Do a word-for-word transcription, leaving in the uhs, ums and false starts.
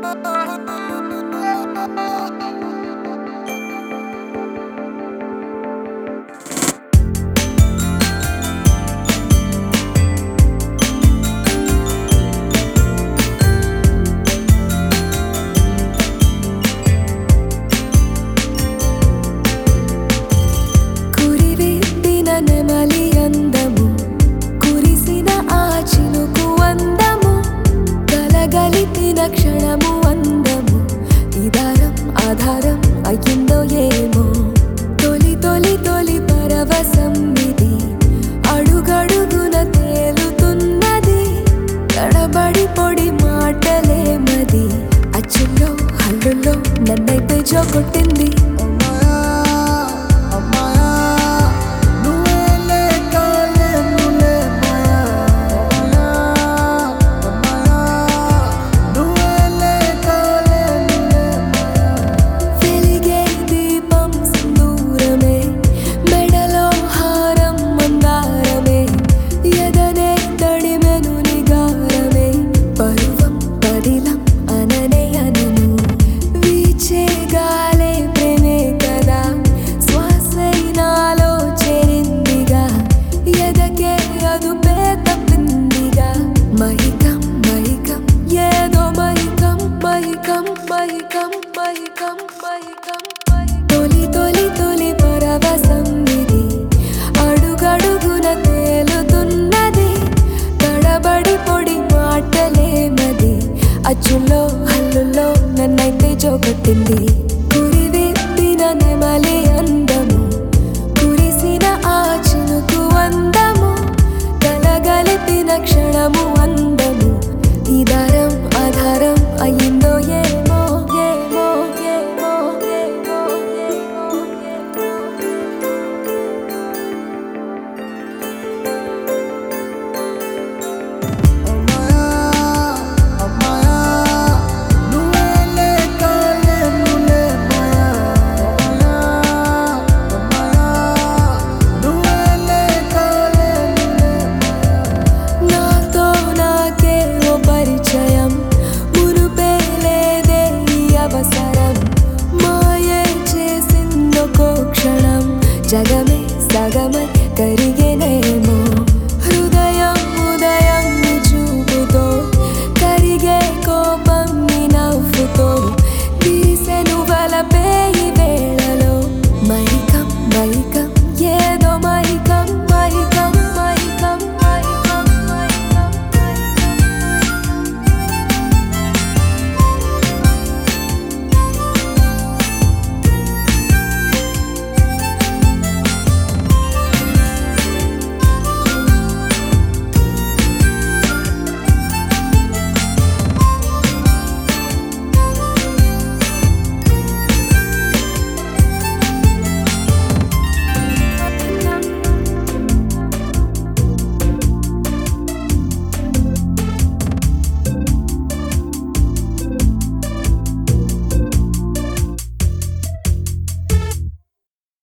క్షణము అందము ఇదారం ఆధారం అయ్యిందో ఏమో తొలి తొలి తొలి పరవశం ఇది అడుగడుగున తేలుతున్నది తడబడి పొడి మాటలేమది అచ్చుల్లో హల్లుల్లో నన్నైతే జోకొట్టింది తొలి తొలి తొలి పరవశం ఇది అడుగడుగున తేలుతున్నది తడబడి పొడి మాటలేమది అచ్చుల్లో హల్లుల్లో నన్నైతే జోకొట్టింది కురి విప్పిన నెమలి అందము కురిసిన ఆ చినుకు అందము కలగలిపిన క్షణము అందము ఈ దారం ఆధారం అయ్యిందో ఏమో జగం